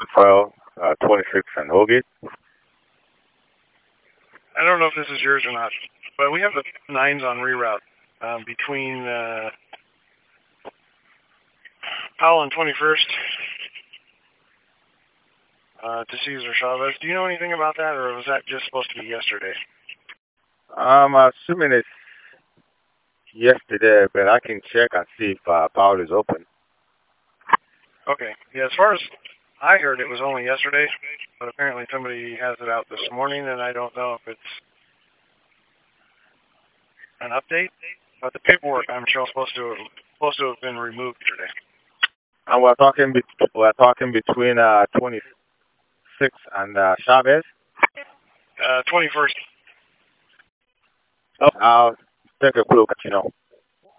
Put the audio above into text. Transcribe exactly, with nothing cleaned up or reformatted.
file, uh, twenty-six and Holgate. I don't know if this is yours or not, but we have the nines on reroute um, between uh, Powell and twenty-first uh, to Cesar Chavez. Do you know anything about that, or was that just supposed to be yesterday? I'm assuming it's yesterday, but I can check and see if uh, Powell is open. Okay. Yeah, as far as I heard, it was only yesterday, but apparently somebody has it out this morning, and I don't know if it's an update. But the paperwork, I'm sure, supposed to supposed to have been removed today. And we're talking be- we're talking between uh, twenty-six and uh, Chavez. Uh, twenty-first. Oh, I'll take a quick look at you know.